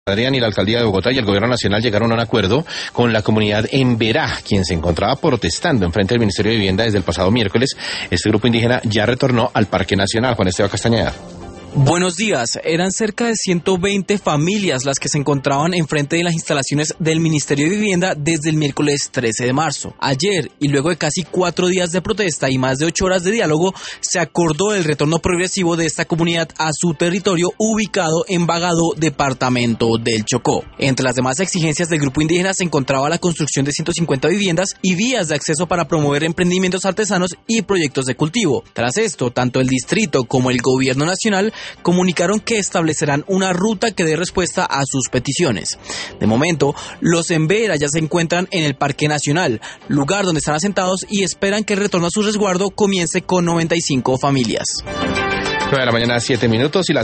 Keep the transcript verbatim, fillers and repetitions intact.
Adrián, y la Alcaldía de Bogotá y el Gobierno Nacional llegaron a un acuerdo con la comunidad Emberá, quien se encontraba protestando en frente del Ministerio de Vivienda desde el pasado miércoles. Este grupo indígena ya retornó al Parque Nacional. Juan Esteban Castañeda. Buenos días. Eran cerca de ciento veinte familias las que se encontraban enfrente de las instalaciones del Ministerio de Vivienda desde el miércoles trece de marzo. Ayer, y luego de casi cuatro días de protesta y más de ocho horas de diálogo, se acordó el retorno progresivo de esta comunidad a su territorio ubicado en Bagado, departamento del Chocó. Entre las demás exigencias del grupo indígena se encontraba la construcción de ciento cincuenta viviendas y vías de acceso para promover emprendimientos artesanos y proyectos de cultivo. Tras esto, tanto el distrito como el Gobierno Nacional comunicaron que establecerán una ruta que dé respuesta a sus peticiones. De momento, los Emberá ya se encuentran en el Parque Nacional, lugar donde están asentados, y esperan que el retorno a su resguardo comience con noventa y cinco familias. nueve de la mañana, siete minutos, y la